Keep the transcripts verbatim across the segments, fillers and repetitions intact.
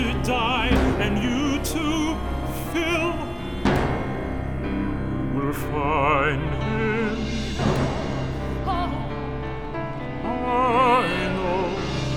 to die, and you too, Phil, will find him. I know.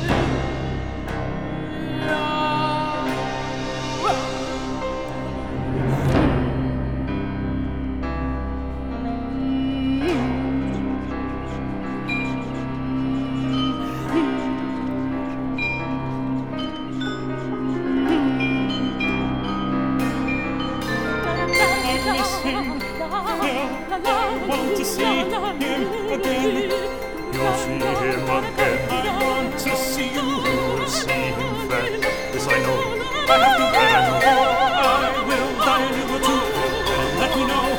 I want to see him again. You'll see him again. I want to see you. You'll see him fat. Yes, I know. I have to bet I know. I will die a little too. Let me know.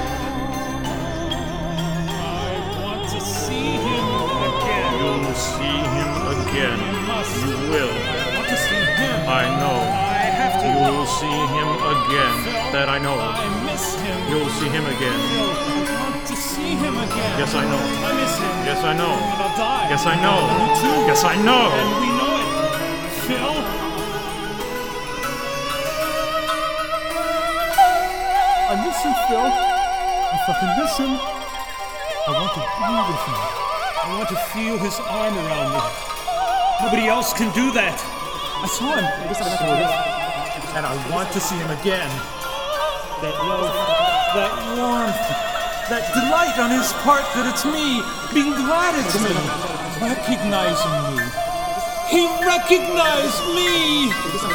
I want to see him again. You'll see him again. You will. I want to see him. I know. I have to. You'll see him again. That I know. I miss him. You'll see him again. I want to see him again. Yes, I know. I miss him. Yes, I know. And I'll die. Yes, I know. You too. Yes, I know. And we know it. Phil? I miss him, Phil. I fucking miss him. I want to be with him. I want to feel his arm around me. Nobody else can do that. I saw him. Sort of. And I want to see him again. That love, that warmth, that delight on his part that it's me, being glad it's me, recognizing me. He recognized me!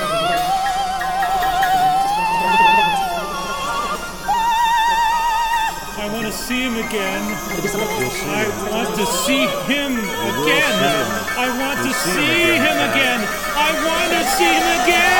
I want to see him again. I want to see him again. I want to see him again. I want to see him again!